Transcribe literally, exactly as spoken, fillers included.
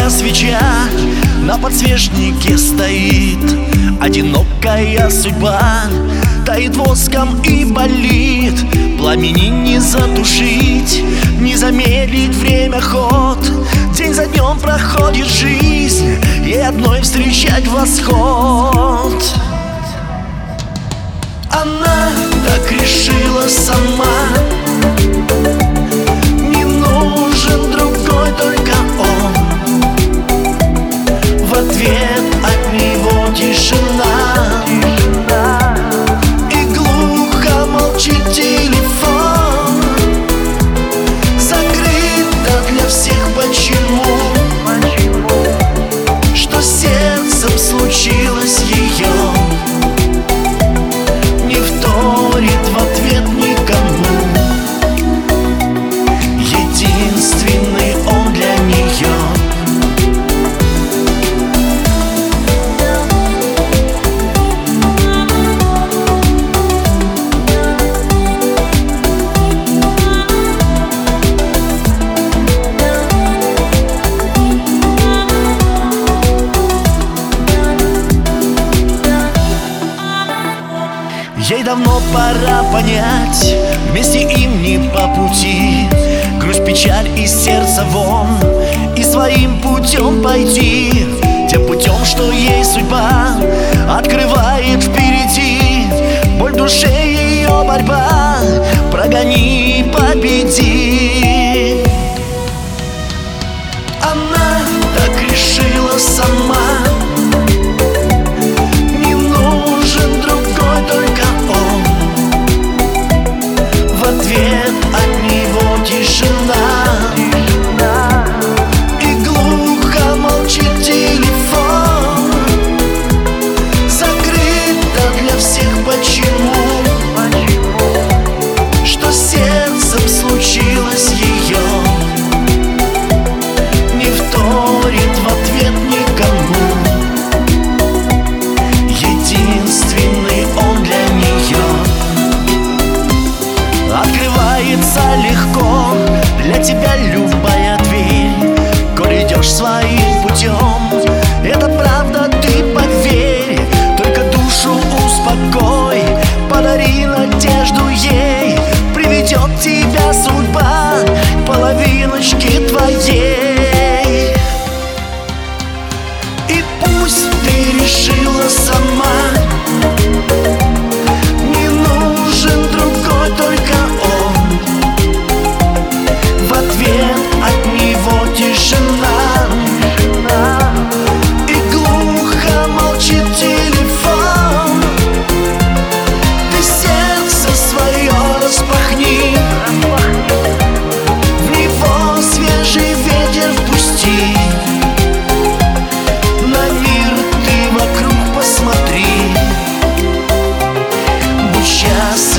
Одинокая свеча на подсвечнике стоит. Одинокая судьба таит воском и болит. Пламени не затушить, не замедлить время ход. День за днем проходит жизнь, и одной встречать восход. Она так решила сама, не нужен другой, только он. В ответ от него тишина, и глухо молчит телефон. Закрыто для всех почему, что с сердцем случилось ее. Не вторит в ответ никому, единственный он для нее. Ей давно пора понять, вместе им не по пути. Грусть, печаль из сердца вон, и своим путем пойти. Тем путем, что ей судьба открывает впереди. Боль в душе ее борьба, прогони и победи. Она так решила сама, от него тишина, и глухо молчит телефон. Закрыто для всех почему, что с сердцем случилось ее. Не вторит в ответ никому, единственный он для нее. Открывается легко для тебя любая дверь, коль идешь своим путем. Это правда, ты поверь, только душу успокой, подари надежду ей. Приведет тебя судьба к половиночке твоей. И пусть ты решила сама, не нужен другой, только он. В ответ от него тишина, и глухо молчит телефон. Ты сердце свое распахни, в него свежий ветер впусти. На мир ты вокруг посмотри, будь счастлив.